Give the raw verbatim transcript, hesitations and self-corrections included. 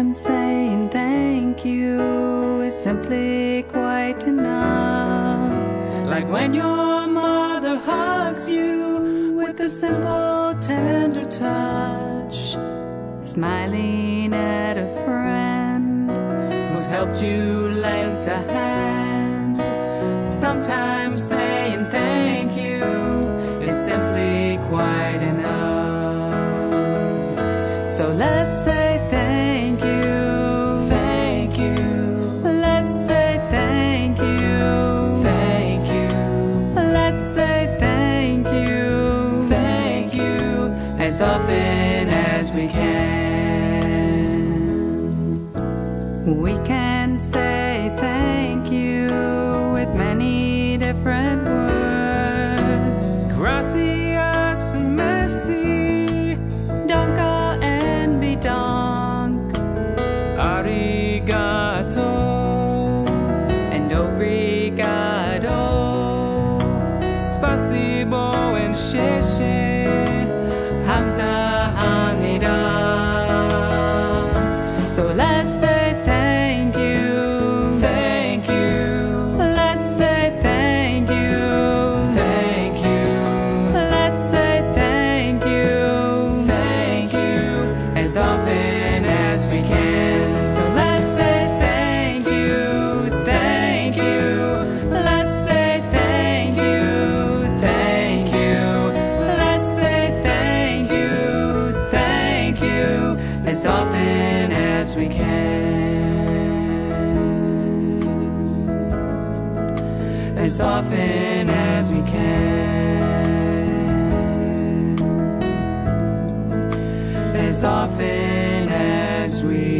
Sometimes saying thank you is simply quite enough. Like when your mother hugs you with a simple tender touch, smiling at a friend who's helped you lend a hand. Sometimes saying thank you is simply quite enough. So let's say thank you, thank you. Let's say thank you, thank you. Let's say thank you, thank you, as often as we can. We can say thank you with many different words. Gracias and merci, danke and bedank, arigato and obrigado, spasibo and sheshe, hamsahamnida. So let's say thank you, thank you. Let's say thank you, thank you. Let's say thank you, thank you, as often as we can. So let's say thank you, thank you. Let's say thank you, thank you. Let's say thank you, thank you, as often as we can. As often as we can. As often as we